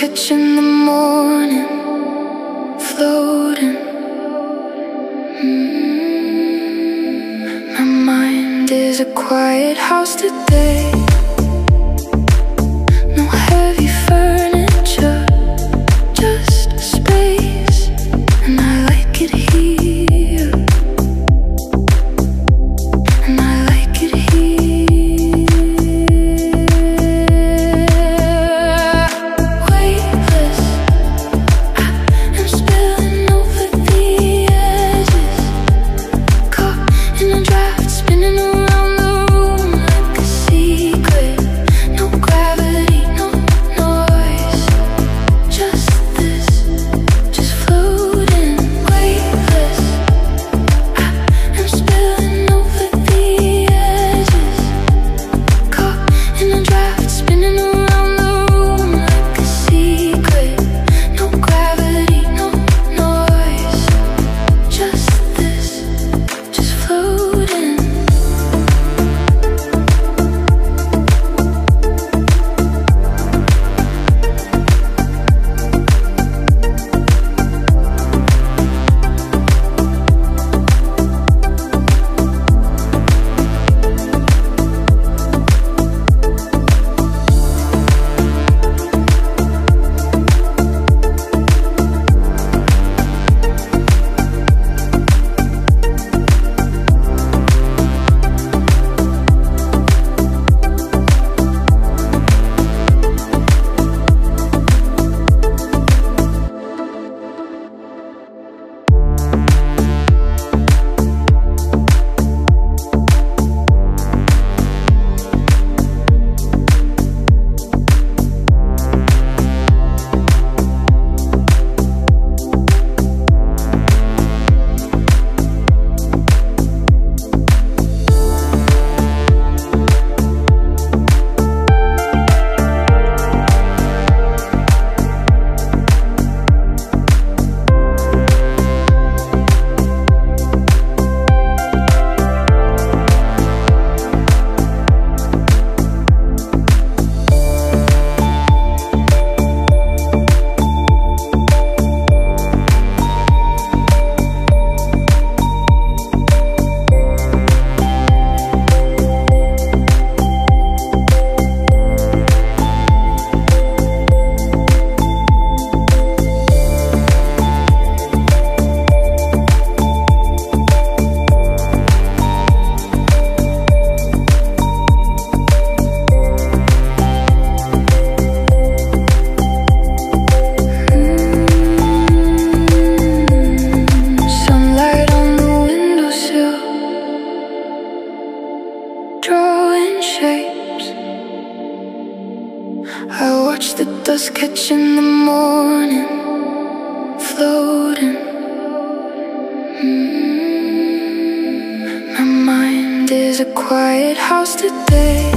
catch in the morning, floating. My mind is a quiet house today. No heavy furniture, just space, and I like it here. And I like it here. Weightless, I am spilling over the edges, caught in a draft, spinning around the room like a secret. No gravity, no noise, just this, just floating. Weightless, I am spilling over the edges, caught in a draft, spinning around the room like a secret. No gravity, no noise, just this, just floating. Sunlight on the windowsill, drawing shapes. I watch the dust catch in the morning, floating. My mind is a quiet house today.